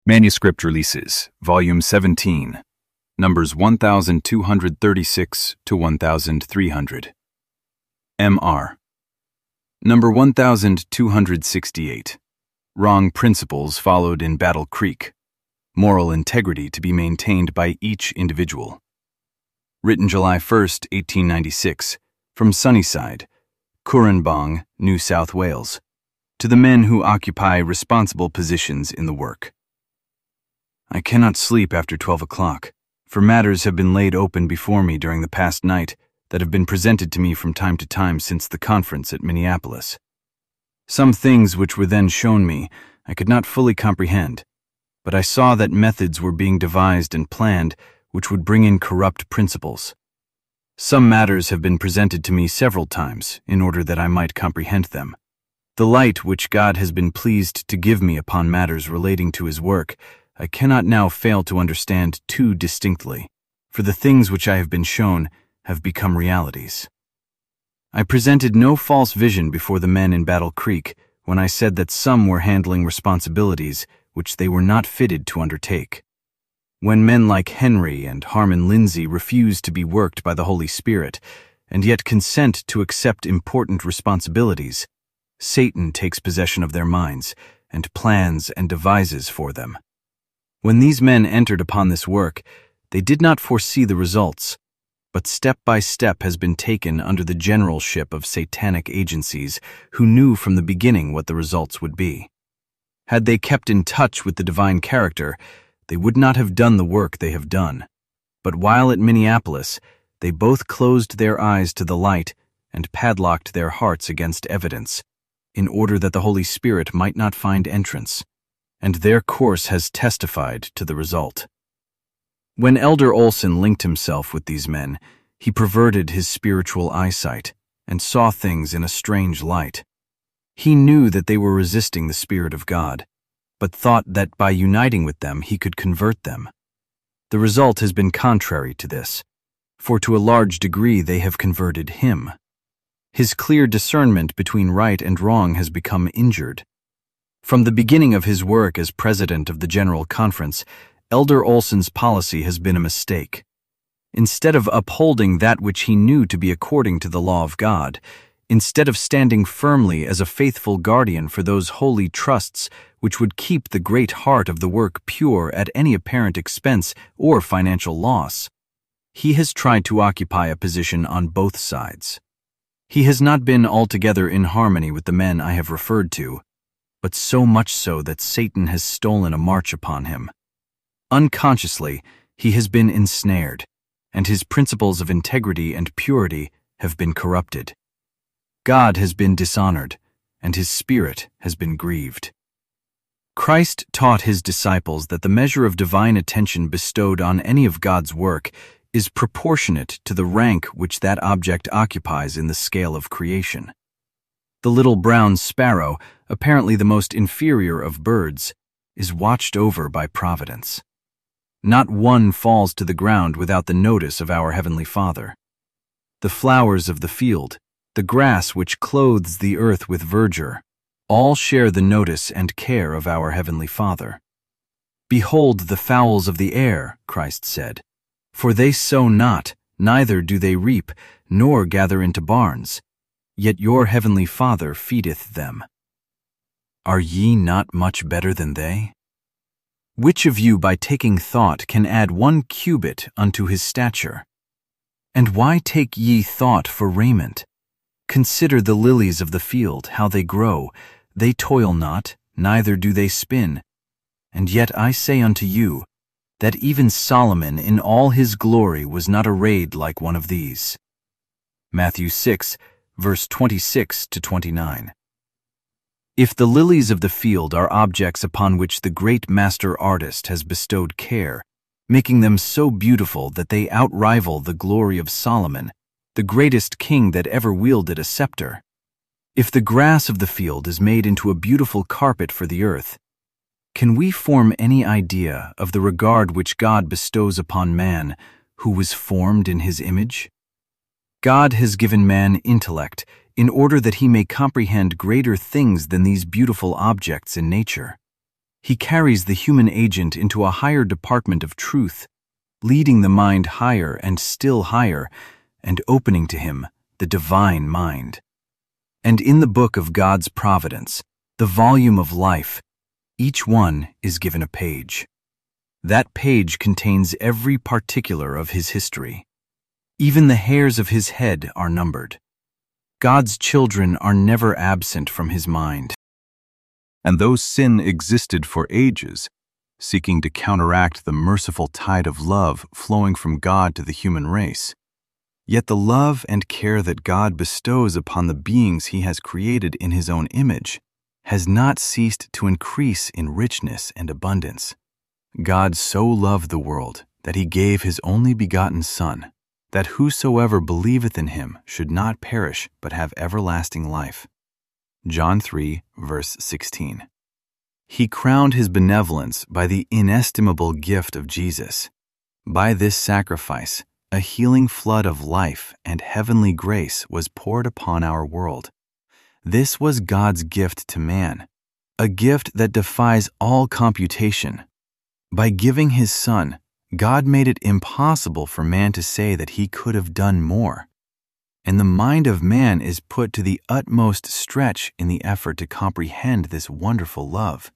Manuscript Releases, Volume 17, numbers 1236 to 1300. M.R. Number 1268. Wrong Principles Followed in Battle Creek. Moral Integrity to be Maintained by Each Individual. Written July 1, 1896, from Sunnyside, Currambong, New South Wales, to the men who occupy responsible positions in the work. I cannot sleep after 12 o'clock, for matters have been laid open before me during the past night that have been presented to me from time to time since the conference at Minneapolis. Some things which were then shown me I could not fully comprehend, but I saw that methods were being devised and planned which would bring in corrupt principles. Some matters have been presented to me several times in order that I might comprehend them. The light which God has been pleased to give me upon matters relating to His work I cannot now fail to understand too distinctly, for the things which I have been shown have become realities. I presented no false vision before the men in Battle Creek when I said that some were handling responsibilities which they were not fitted to undertake. When men like Henry and Harmon Lindsay refuse to be worked by the Holy Spirit, and yet consent to accept important responsibilities, Satan takes possession of their minds and plans and devises for them. When these men entered upon this work, they did not foresee the results, but step by step has been taken under the generalship of satanic agencies who knew from the beginning what the results would be. Had they kept in touch with the divine character, they would not have done the work they have done. But while at Minneapolis, they both closed their eyes to the light and padlocked their hearts against evidence, in order that the Holy Spirit might not find entrance, and their course has testified to the result. When Elder Olson linked himself with these men, he perverted his spiritual eyesight and saw things in a strange light. He knew that they were resisting the Spirit of God, but thought that by uniting with them he could convert them. The result has been contrary to this, for to a large degree they have converted him. His clear discernment between right and wrong has become injured. From the beginning of his work as president of the General Conference, Elder Olson's policy has been a mistake. Instead of upholding that which he knew to be according to the law of God, instead of standing firmly as a faithful guardian for those holy trusts which would keep the great heart of the work pure at any apparent expense or financial loss, he has tried to occupy a position on both sides. He has not been altogether in harmony with the men I have referred to, but so much so that Satan has stolen a march upon him. Unconsciously, he has been ensnared, and his principles of integrity and purity have been corrupted. God has been dishonored, and his spirit has been grieved. Christ taught his disciples that the measure of divine attention bestowed on any of God's work is proportionate to the rank which that object occupies in the scale of creation. The little brown sparrow, apparently the most inferior of birds, is watched over by Providence. Not one falls to the ground without the notice of our Heavenly Father. The flowers of the field, the grass which clothes the earth with verdure, all share the notice and care of our Heavenly Father. Behold the fowls of the air, Christ said, for they sow not, neither do they reap, nor gather into barns, yet your Heavenly Father feedeth them. Are ye not much better than they? Which of you by taking thought can add 1 cubit unto his stature? And why take ye thought for raiment? Consider the lilies of the field, how they grow. They toil not, neither do they spin. And yet I say unto you, that even Solomon in all his glory was not arrayed like one of these. Matthew 6, verse 26 to 29. If the lilies of the field are objects upon which the great master artist has bestowed care, making them so beautiful that they outrival the glory of Solomon, the greatest king that ever wielded a scepter, if the grass of the field is made into a beautiful carpet for the earth, can we form any idea of the regard which God bestows upon man who was formed in his image? God has given man intellect in order that he may comprehend greater things than these beautiful objects in nature. He carries the human agent into a higher department of truth, leading the mind higher and still higher, and opening to him the divine mind. And in the book of God's providence, the volume of life, each one is given a page. That page contains every particular of his history. Even the hairs of his head are numbered. God's children are never absent from his mind. And though sin existed for ages, seeking to counteract the merciful tide of love flowing from God to the human race, yet the love and care that God bestows upon the beings he has created in his own image has not ceased to increase in richness and abundance. God so loved the world that he gave his only begotten Son, that whosoever believeth in him should not perish but have everlasting life. John 3, verse 16. He crowned his benevolence by the inestimable gift of Jesus. By this sacrifice, a healing flood of life and heavenly grace was poured upon our world. This was God's gift to man, a gift that defies all computation. By giving his Son, God made it impossible for man to say that he could have done more. And the mind of man is put to the utmost stretch in the effort to comprehend this wonderful love.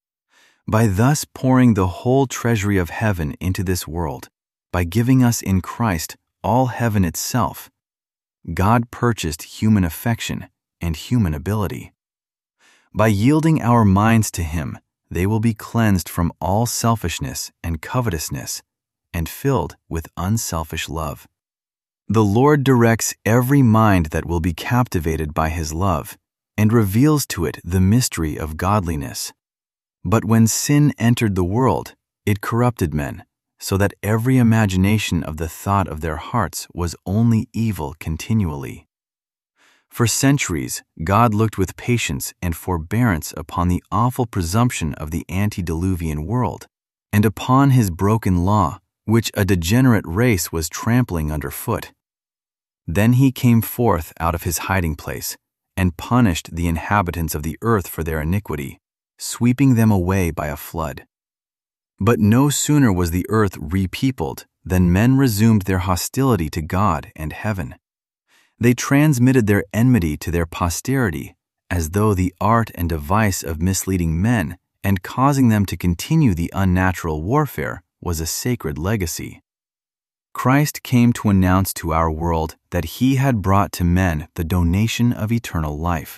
By thus pouring the whole treasury of heaven into this world, by giving us in Christ all heaven itself, God purchased human affection and human ability. By yielding our minds to him, they will be cleansed from all selfishness and covetousness and filled with unselfish love. The Lord directs every mind that will be captivated by his love and reveals to it the mystery of godliness. But when sin entered the world, it corrupted men, so that every imagination of the thought of their hearts was only evil continually. For centuries, God looked with patience and forbearance upon the awful presumption of the antediluvian world, and upon his broken law, which a degenerate race was trampling underfoot. Then he came forth out of his hiding place, and punished the inhabitants of the earth for their iniquity, sweeping them away by a flood. But no sooner was the earth repeopled than men resumed their hostility to God and heaven. They transmitted their enmity to their posterity, as though the art and device of misleading men and causing them to continue the unnatural warfare was a sacred legacy. Christ came to announce to our world that he had brought to men the donation of eternal life.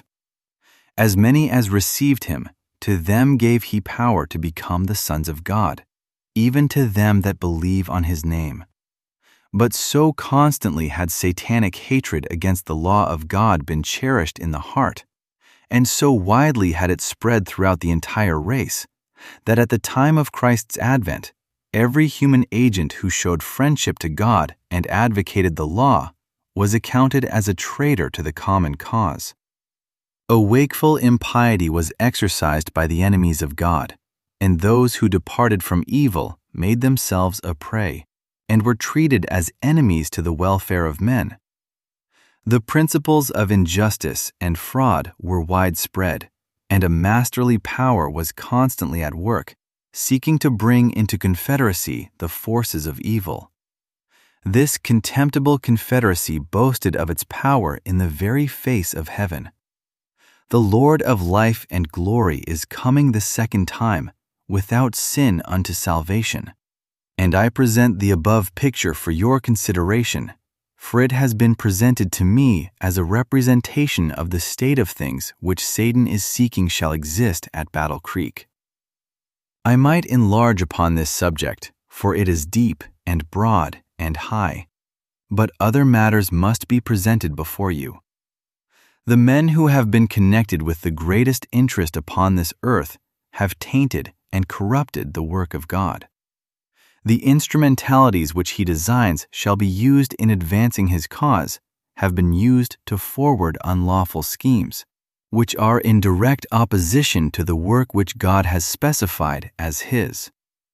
As many as received him, to them gave he power to become the sons of God, even to them that believe on his name. But so constantly had satanic hatred against the law of God been cherished in the heart, and so widely had it spread throughout the entire race, that at the time of Christ's advent, every human agent who showed friendship to God and advocated the law was accounted as a traitor to the common cause. A wakeful impiety was exercised by the enemies of God, and those who departed from evil made themselves a prey, and were treated as enemies to the welfare of men. The principles of injustice and fraud were widespread, and a masterly power was constantly at work, seeking to bring into confederacy the forces of evil. This contemptible confederacy boasted of its power in the very face of heaven. The Lord of life and glory is coming the second time, without sin unto salvation. And I present the above picture for your consideration, for it has been presented to me as a representation of the state of things which Satan is seeking shall exist at Battle Creek. I might enlarge upon this subject, for it is deep and broad and high, but other matters must be presented before you. The men who have been connected with the greatest interest upon this earth have tainted and corrupted the work of God. The instrumentalities which he designs shall be used in advancing his cause have been used to forward unlawful schemes, which are in direct opposition to the work which God has specified as his.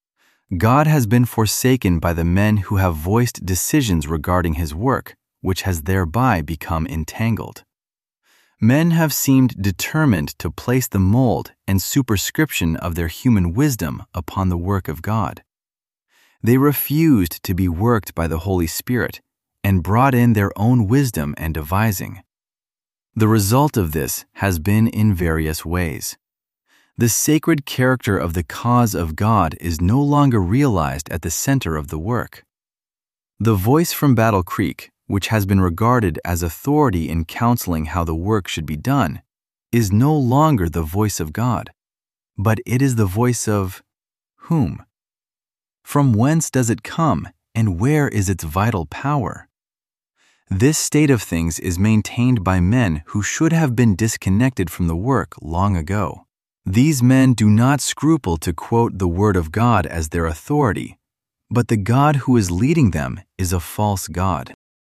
God has been forsaken by the men who have voiced decisions regarding his work, which has thereby become entangled. Men have seemed determined to place the mold and superscription of their human wisdom upon the work of God. They refused to be worked by the Holy Spirit and brought in their own wisdom and devising. The result of this has been in various ways. The sacred character of the cause of God is no longer realized at the center of the work. The voice from Battle Creek, which has been regarded as authority in counseling how the work should be done, is no longer the voice of God, but it is the voice of whom? From whence does it come, and where is its vital power? This state of things is maintained by men who should have been disconnected from the work long ago. These men do not scruple to quote the Word of God as their authority, but the God who is leading them is a false God.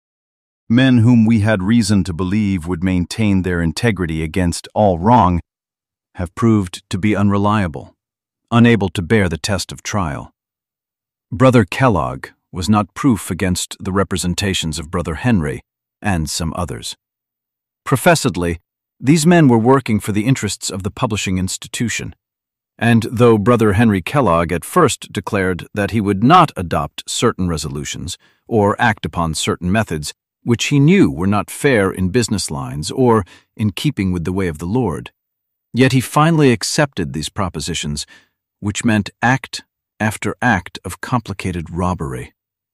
Men whom we had reason to believe would maintain their integrity against all wrong have proved to be unreliable, unable to bear the test of trial. Brother Kellogg was not proof against the representations of Brother Henry and some others. Professedly, these men were working for the interests of the publishing institution, and though Brother Henry Kellogg at first declared that he would not adopt certain resolutions or act upon certain methods which he knew were not fair in business lines or in keeping with the way of the Lord, yet he finally accepted these propositions, which meant act after act of complicated robbery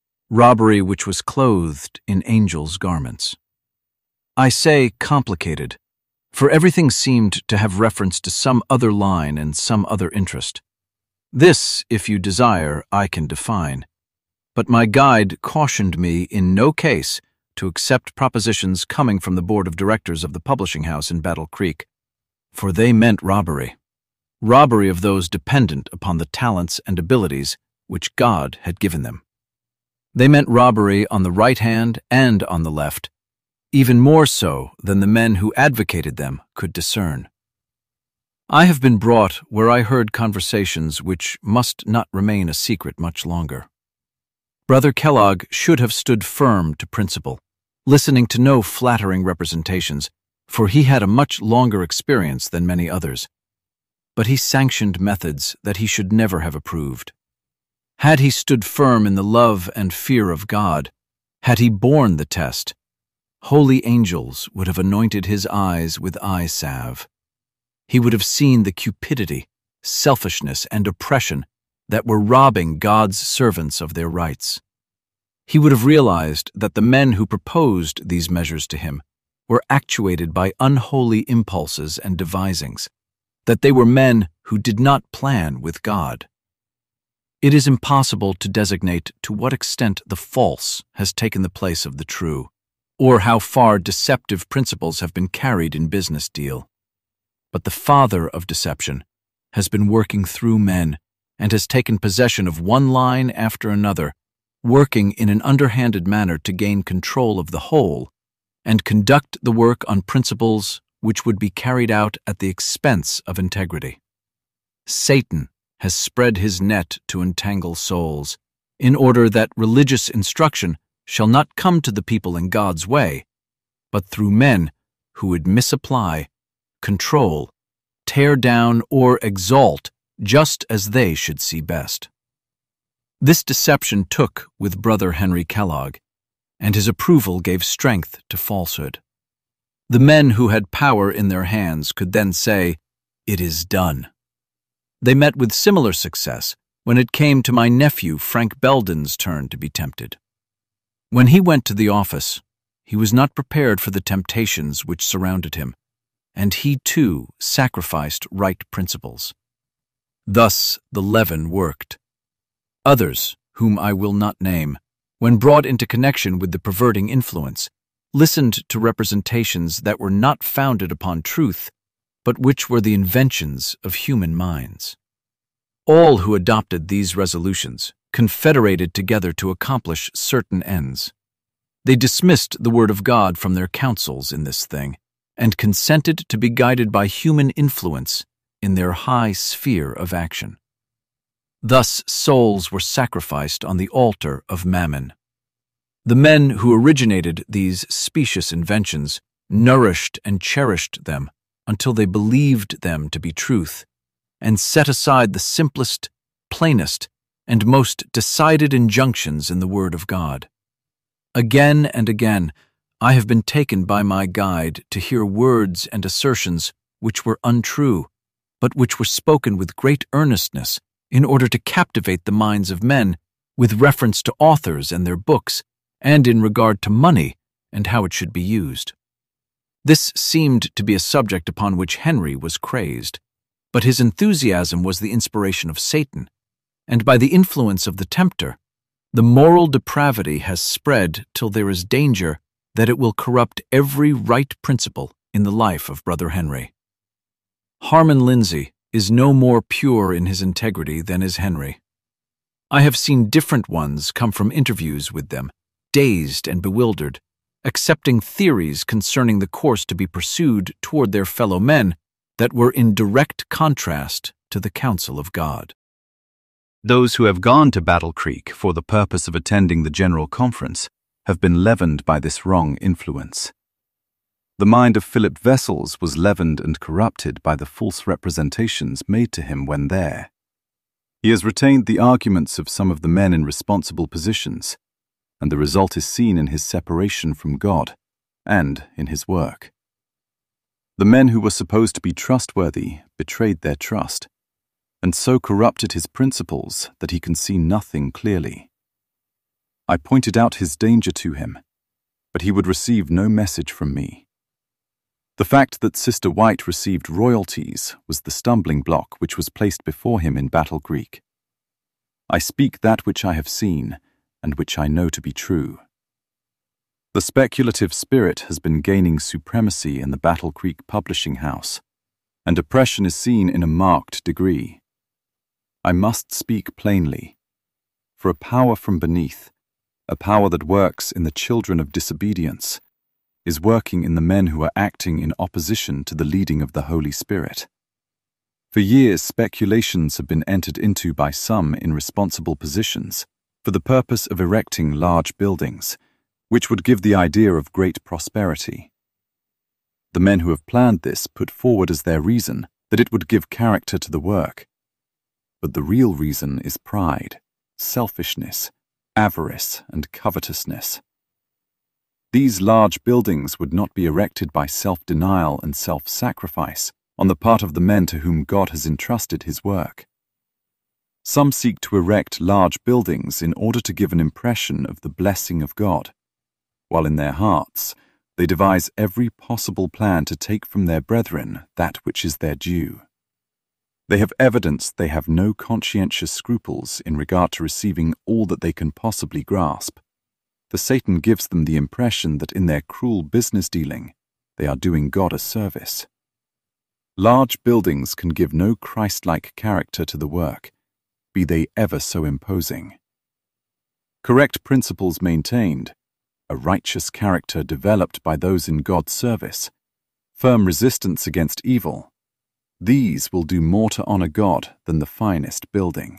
which was clothed in angels' garments. I say complicated, for everything seemed to have reference to some other line and some other interest. This, if you desire, I can define, but my guide cautioned me in no case to accept propositions coming from the board of directors of the publishing house in Battle Creek, for they meant robbery of those dependent upon the talents and abilities which God had given them. They meant robbery on the right hand and on the left, even more so than the men who advocated them could discern. I have been brought where I heard conversations which must not remain a secret much longer. Brother Kellogg should have stood firm to principle, listening to no flattering representations, for he had a much longer experience than many others. But he sanctioned methods that he should never have approved. Had he stood firm in the love and fear of God, had he borne the test, holy angels would have anointed his eyes with eye salve. He would have seen the cupidity, selfishness, and oppression that were robbing God's servants of their rights. He would have realized that the men who proposed these measures to him were actuated by unholy impulses and devisings, that they were men who did not plan with God. It is impossible to designate to what extent the false has taken the place of the true, or how far deceptive principles have been carried in business deal. But the father of deception has been working through men and has taken possession of one line after another, working in an underhanded manner to gain control of the whole and conduct the work on principles which would be carried out at the expense of integrity. Satan has spread his net to entangle souls, in order that religious instruction shall not come to the people in God's way, but through men who would misapply, control, tear down, or exalt just as they should see best. This deception took with Brother Henry Kellogg, and his approval gave strength to falsehood. The men who had power in their hands could then say, "It is done." They met with similar success when it came to my nephew Frank Belden's turn to be tempted. When he went to the office, he was not prepared for the temptations which surrounded him, and he too sacrificed right principles. Thus the leaven worked. Others, whom I will not name, when brought into connection with the perverting influence, listened to representations that were not founded upon truth, but which were the inventions of human minds. All who adopted these resolutions confederated together to accomplish certain ends. They dismissed the word of God from their counsels in this thing, and consented to be guided by human influence in their high sphere of action. Thus souls were sacrificed on the altar of Mammon. The men who originated these specious inventions nourished and cherished them until they believed them to be truth, and set aside the simplest, plainest, and most decided injunctions in the Word of God. Again and again, I have been taken by my guide to hear words and assertions which were untrue, but which were spoken with great earnestness in order to captivate the minds of men with reference to authors and their books, and in regard to money and how it should be used. This seemed to be a subject upon which Henry was crazed, but his enthusiasm was the inspiration of Satan, and by the influence of the tempter, the moral depravity has spread till there is danger that it will corrupt every right principle in the life of Brother Henry. Harmon Lindsay is no more pure in his integrity than is Henry. I have seen different ones come from interviews with them, dazed and bewildered, accepting theories concerning the course to be pursued toward their fellow men that were in direct contrast to the counsel of God. Those who have gone to Battle Creek for the purpose of attending the General Conference have been leavened by this wrong influence. The mind of Philip Vessels was leavened and corrupted by the false representations made to him when there. He has retained the arguments of some of the men in responsible positions, and the result is seen in his separation from God and in his work. The men who were supposed to be trustworthy betrayed their trust, and so corrupted his principles that he can see nothing clearly. I pointed out his danger to him, but he would receive no message from me. The fact that Sister White received royalties was the stumbling block which was placed before him in Battle Creek. I speak that which I have seen and which I know to be true. The speculative spirit has been gaining supremacy in the Battle Creek publishing house, and oppression is seen in a marked degree. I must speak plainly, for a power from beneath, a power that works in the children of disobedience, is working in the men who are acting in opposition to the leading of the Holy Spirit. For years, speculations have been entered into by some in responsible positions for the purpose of erecting large buildings, which would give the idea of great prosperity. The men who have planned this put forward as their reason that it would give character to the work. But the real reason is pride, selfishness, avarice, and covetousness. These large buildings would not be erected by self-denial and self-sacrifice on the part of the men to whom God has entrusted his work. Some seek to erect large buildings in order to give an impression of the blessing of God, while in their hearts they devise every possible plan to take from their brethren that which is their due. They have evidenced they have no conscientious scruples in regard to receiving all that they can possibly grasp, for Satan gives them the impression that in their cruel business dealing they are doing God a service. Large buildings can give no Christ-like character to the work, be they ever so imposing. Correct principles maintained, a righteous character developed by those in God's service, firm resistance against evil, these will do more to honor God than the finest building.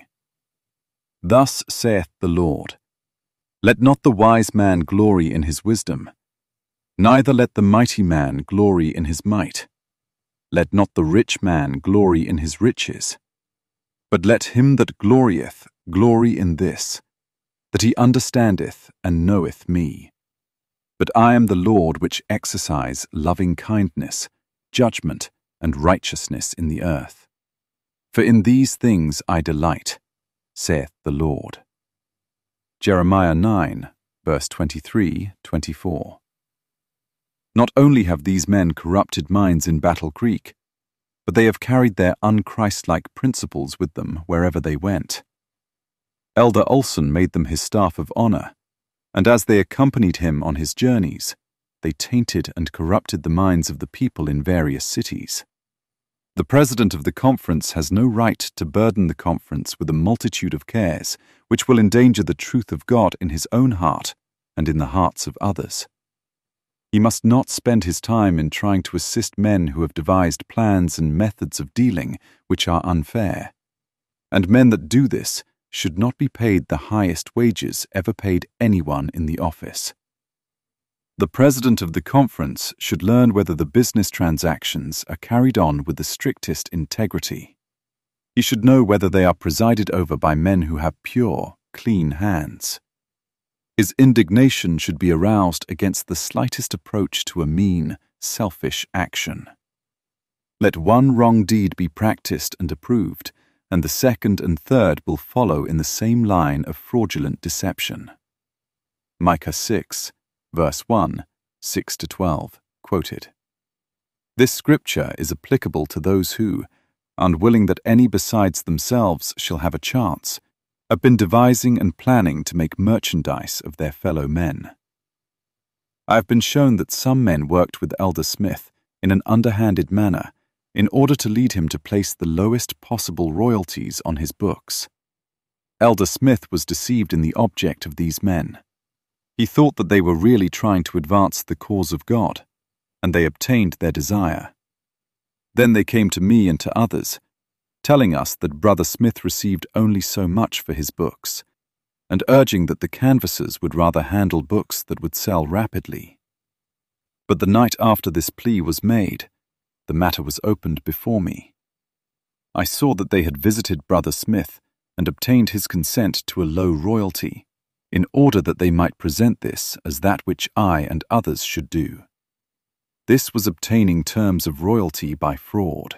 Thus saith the Lord, Let not the wise man glory in his wisdom, neither let the mighty man glory in his might. Let not the rich man glory in his riches, but let him that glorieth glory in this, that he understandeth and knoweth me. But I am the Lord which exercise loving kindness, judgment, and righteousness in the earth. For in these things I delight, saith the Lord. Jeremiah 9, verse 23-24. Not only have these men corrupted minds in Battle Creek, but they have carried their un-Christ-like principles with them wherever they went. Elder Olson made them his staff of honor, and as they accompanied him on his journeys, they tainted and corrupted the minds of the people in various cities. The president of the conference has no right to burden the conference with a multitude of cares which will endanger the truth of God in his own heart and in the hearts of others. He must not spend his time in trying to assist men who have devised plans and methods of dealing which are unfair, and men that do this should not be paid the highest wages ever paid anyone in the office. The president of the conference should learn whether the business transactions are carried on with the strictest integrity. He should know whether they are presided over by men who have pure, clean hands. His indignation should be aroused against the slightest approach to a mean, selfish action. Let one wrong deed be practiced and approved, and the second and third will follow in the same line of fraudulent deception. Micah 6, verse 1, 6-12, quoted. This scripture is applicable to those who, unwilling that any besides themselves shall have a chance, have been devising and planning to make merchandise of their fellow men. I have been shown that some men worked with Elder Smith in an underhanded manner in order to lead him to place the lowest possible royalties on his books. Elder Smith was deceived in the object of these men. He thought that they were really trying to advance the cause of God, and they obtained their desire. Then they came to me and to others, telling us that Brother Smith received only so much for his books, and urging that the canvassers would rather handle books that would sell rapidly. But the night after this plea was made, the matter was opened before me. I saw that they had visited Brother Smith and obtained his consent to a low royalty, in order that they might present this as that which I and others should do. This was obtaining terms of royalty by fraud.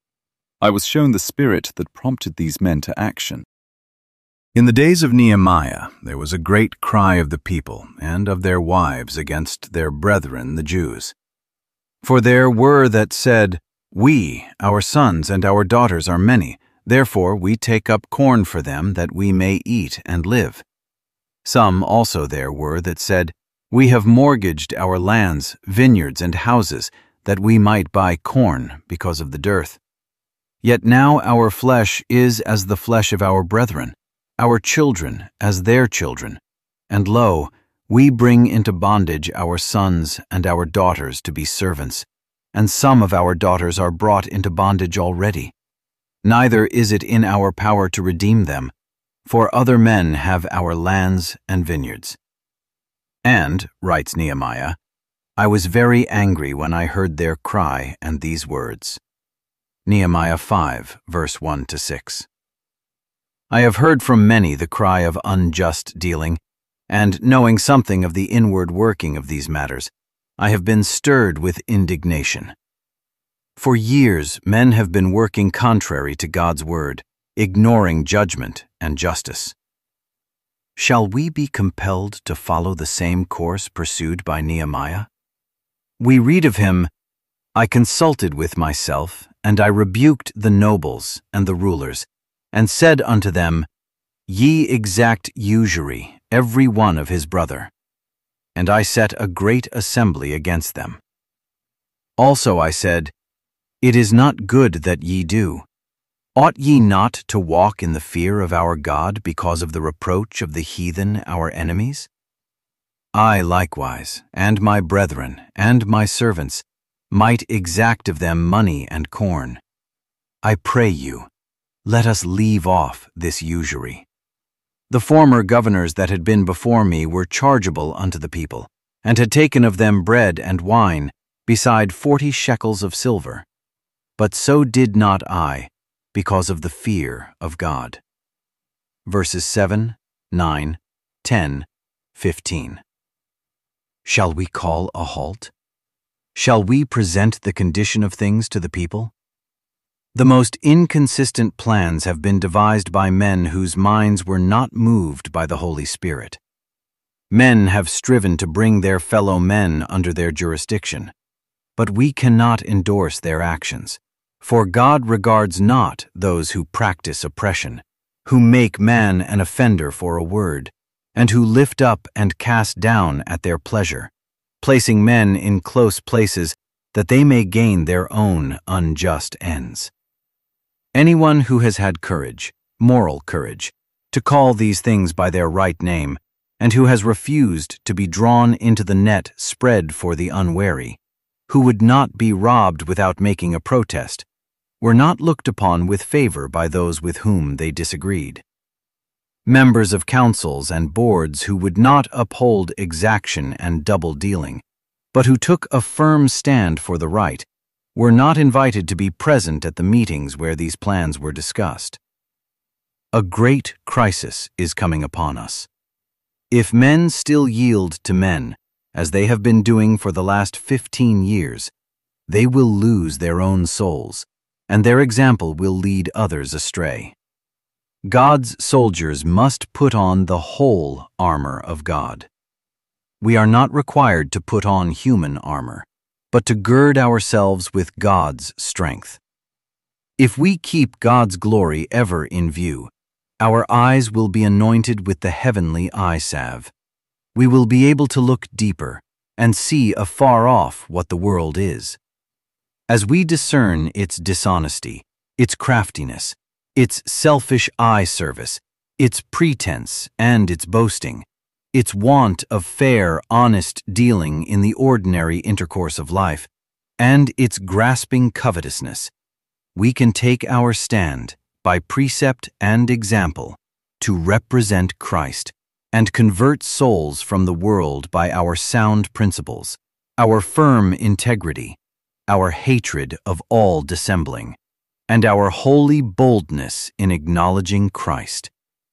I was shown the spirit that prompted these men to action. In the days of Nehemiah, there was a great cry of the people and of their wives against their brethren the Jews. For there were that said, We, our sons and our daughters are many, therefore we take up corn for them that we may eat and live. Some also there were that said, We have mortgaged our lands, vineyards, and houses, that we might buy corn because of the dearth. Yet now our flesh is as the flesh of our brethren, our children as their children. And lo, we bring into bondage our sons and our daughters to be servants, and some of our daughters are brought into bondage already. Neither is it in our power to redeem them, for other men have our lands and vineyards. And, writes Nehemiah, I was very angry when I heard their cry and these words. Nehemiah 5, verse 1-6. I have heard from many the cry of unjust dealing, and knowing something of the inward working of these matters, I have been stirred with indignation. For years men have been working contrary to God's word, ignoring judgment and justice. Shall we be compelled to follow the same course pursued by Nehemiah? We read of him, I consulted with myself, and I rebuked the nobles and the rulers, and said unto them, Ye exact usury, every one of his brother. And I set a great assembly against them. Also I said, It is not good that ye do. Ought ye not to walk in the fear of our God because of the reproach of the heathen our enemies? I likewise, and my brethren, and my servants, might exact of them money and corn. I pray you, let us leave off this usury. The former governors that had been before me were chargeable unto the people, and had taken of them bread and wine, beside 40 shekels of silver. But so did not I, because of the fear of God. Verses 7, 9, 10, 15. Shall we call a halt? Shall we present the condition of things to the people? The most inconsistent plans have been devised by men whose minds were not moved by the Holy Spirit. Men have striven to bring their fellow men under their jurisdiction, but we cannot endorse their actions, for God regards not those who practice oppression, who make man an offender for a word, and who lift up and cast down at their pleasure, placing men in close places that they may gain their own unjust ends. Anyone who has had courage, moral courage, to call these things by their right name, and who has refused to be drawn into the net spread for the unwary, who would not be robbed without making a protest, were not looked upon with favor by those with whom they disagreed. Members of councils and boards who would not uphold exaction and double-dealing, but who took a firm stand for the right, were not invited to be present at the meetings where these plans were discussed. A great crisis is coming upon us. If men still yield to men, as they have been doing for the last 15 years, they will lose their own souls, and their example will lead others astray. God's soldiers must put on the whole armor of God. We are not required to put on human armor, but to gird ourselves with God's strength. If we keep God's glory ever in view, our eyes will be anointed with the heavenly eye salve. We will be able to look deeper and see afar off what the world is. As we discern its dishonesty, its craftiness, its selfish eye service, its pretense and its boasting, its want of fair, honest dealing in the ordinary intercourse of life, and its grasping covetousness, we can take our stand, by precept and example, to represent Christ and convert souls from the world by our sound principles, our firm integrity, our hatred of all dissembling, and our holy boldness in acknowledging Christ.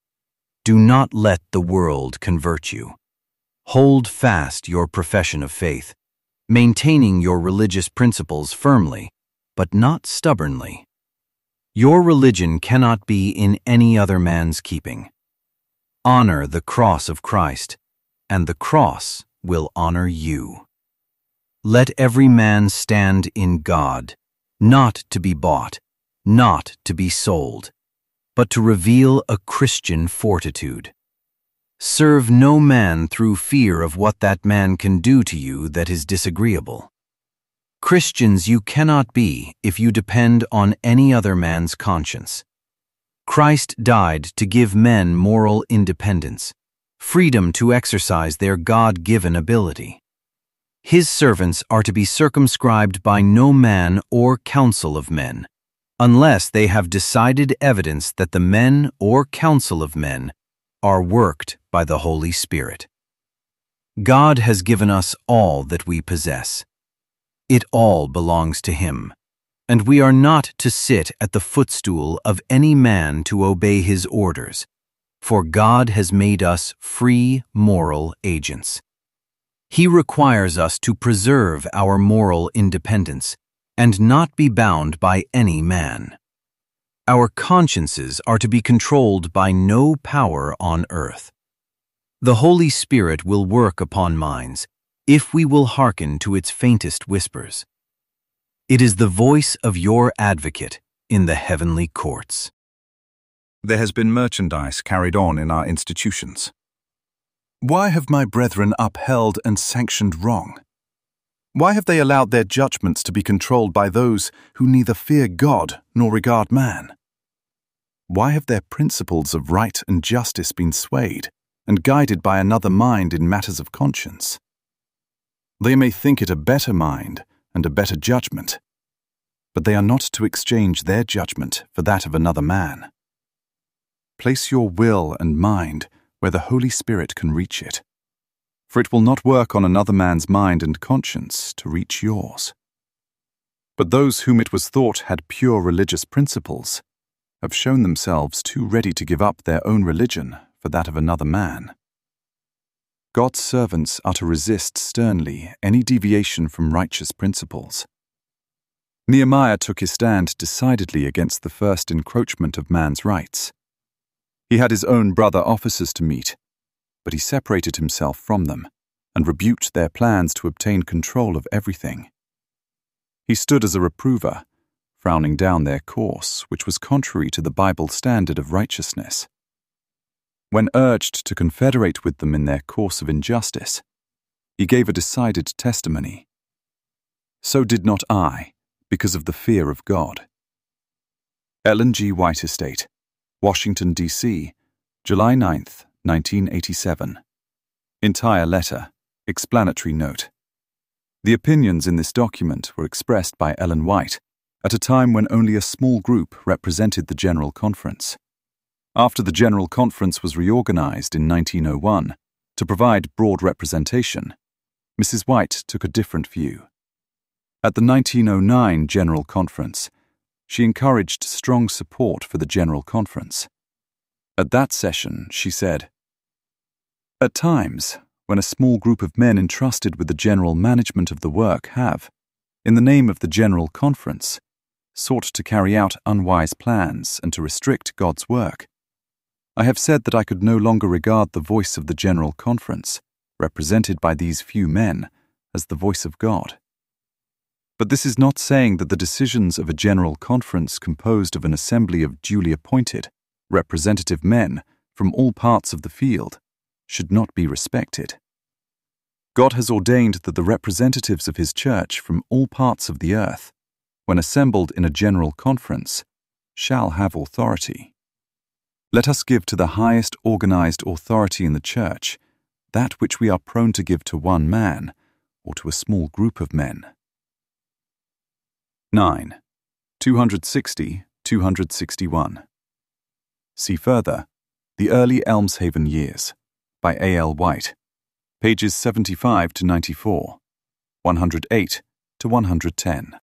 Do not let the world convert you. Hold fast your profession of faith, maintaining your religious principles firmly, but not stubbornly. Your religion cannot be in any other man's keeping. Honor the cross of Christ, and the cross will honor you. Let every man stand in God, not to be bought, not to be sold, but to reveal a Christian fortitude. Serve no man through fear of what that man can do to you that is disagreeable. Christians you cannot be if you depend on any other man's conscience. Christ died to give men moral independence, freedom to exercise their God-given ability. His servants are to be circumscribed by no man or council of men, unless they have decided evidence that the men or council of men are worked by the Holy Spirit. God has given us all that we possess. It all belongs to Him, and we are not to sit at the footstool of any man to obey his orders, for God has made us free moral agents. He requires us to preserve our moral independence and not be bound by any man. Our consciences are to be controlled by no power on earth. The Holy Spirit will work upon minds if we will hearken to its faintest whispers. It is the voice of your advocate in the heavenly courts. There has been merchandise carried on in our institutions. Why have my brethren upheld and sanctioned wrong? Why have they allowed their judgments to be controlled by those who neither fear God nor regard man? Why have their principles of right and justice been swayed and guided by another mind in matters of conscience? They may think it a better mind and a better judgment, but they are not to exchange their judgment for that of another man. Place your will and mind where the Holy Spirit can reach it, for it will not work on another man's mind and conscience to reach yours. But those whom it was thought had pure religious principles have shown themselves too ready to give up their own religion for that of another man. God's servants are to resist sternly any deviation from righteous principles. Nehemiah took his stand decidedly against the first encroachment of man's rights. He had his own brother officers to meet, but he separated himself from them and rebuked their plans to obtain control of everything. He stood as a reprover, frowning down their course, which was contrary to the Bible standard of righteousness. When urged to confederate with them in their course of injustice, he gave a decided testimony. So did not I, because of the fear of God. Ellen G. White Estate, Washington, D.C., July 9th, 1987. Entire letter, explanatory note. The opinions in this document were expressed by Ellen White at a time when only a small group represented the General Conference. After the General Conference was reorganized in 1901 to provide broad representation, Mrs. White took a different view. At the 1909 General Conference, she encouraged strong support for the General Conference. At that session, she said, "At times, when a small group of men entrusted with the general management of the work have, in the name of the General Conference, sought to carry out unwise plans and to restrict God's work, I have said that I could no longer regard the voice of the General Conference, represented by these few men, as the voice of God. But this is not saying that the decisions of a General Conference composed of an assembly of duly appointed, representative men from all parts of the field should not be respected. God has ordained that the representatives of His Church from all parts of the earth, when assembled in a General Conference, shall have authority. Let us give to the highest organized authority in the Church that which we are prone to give to one man or to a small group of men." 9. 260-261. See further, The Early Elmshaven Years, by A. L. White, pages 75 to 94, 108 to 110.